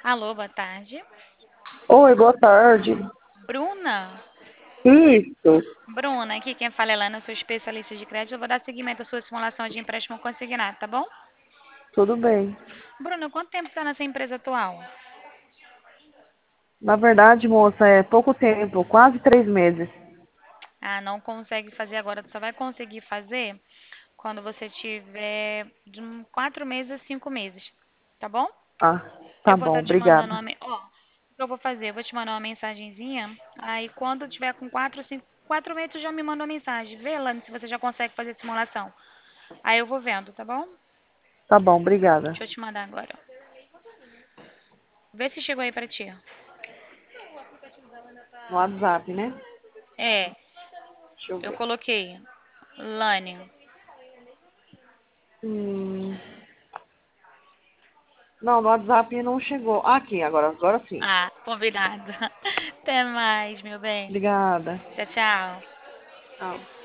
Alô, boa tarde. Oi, boa tarde. Bruna? Isso, Bruna, aqui quem fala é Lana, sou especialista de crédito. Eu vou dar seguimento à sua simulação de empréstimo consignado, tá bom? tudo bem. Bruna, quanto tempo está nessa empresa atual? Na verdade, moça, é pouco tempo, quase 3 meses. Ah, não consegue fazer agora, tu só vai conseguir fazer quando você tiver de 4 meses a 5 meses, tá bom? Ah, Eu tá vou bom, estar te mandando obrigada. uma. Ó, o que eu vou fazer? Eu vou te mandar uma mensagenzinha. Aí quando tiver com 4 meses, tu já me manda uma mensagem. Vê, Lana, se você já consegue fazer simulação. Aí eu vou vendo, tá bom? Tá bom, obrigada. Deixa eu te mandar agora. Vê se chegou aí pra ti. No WhatsApp, né? É, Deixa eu eu ver. coloquei. Lani. Hum, não, no WhatsApp não chegou. Ah, aqui, agora sim. Ah, combinado. Até mais, meu bem. Obrigada. Tchau, tchau. Tchau.